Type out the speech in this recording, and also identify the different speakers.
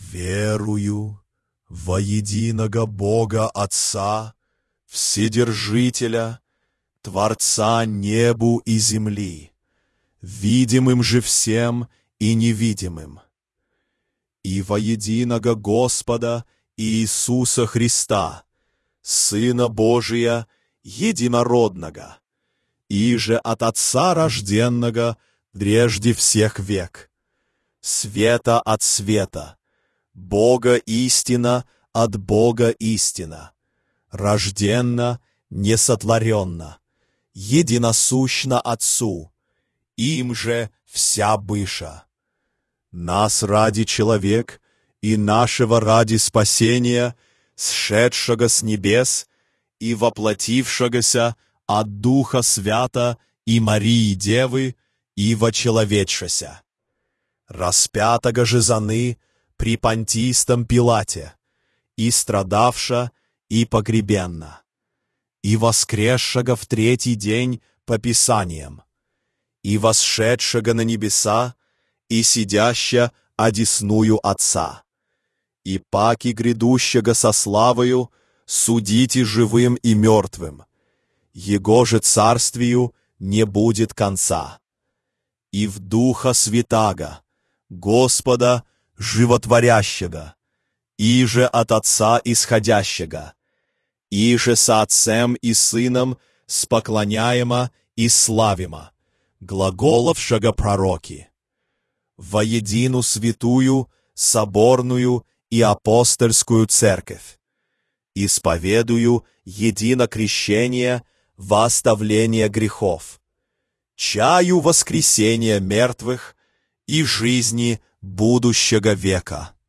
Speaker 1: Верую во единого Бога Отца, Вседержителя, Творца небу и земли, видимым же всем и невидимым, и во единого Господа Иисуса Христа, Сына Божия, единородного, иже от Отца рожденного прежде всех век, света от света, Бога истина от Бога истина, рожденно, несотворенно, единосущно Отцу, им же вся быша. Нас ради человек и нашего ради спасения, сшедшего с небес и воплотившегося от Духа Свята и Марии Девы, и вочеловечася, распятого же заны при Понтийстом Пилате, и страдавша, и погребенна, и воскресшего в третий день по Писаниям, и восшедшего на небеса, и сидяща одесную Отца, и паки грядущего со славою судите живым и мертвым, Его же царствию не будет конца. И в Духа Святаго, Господа Животворящего, иже от Отца исходящего, иже со Отцем и Сыном споклоняемо и славимо, глаголовшего пророки, воедину святую, соборную и апостольскую церковь, исповедую едино крещение во оставление грехов, чаю воскресения мертвых и жизни будущего века.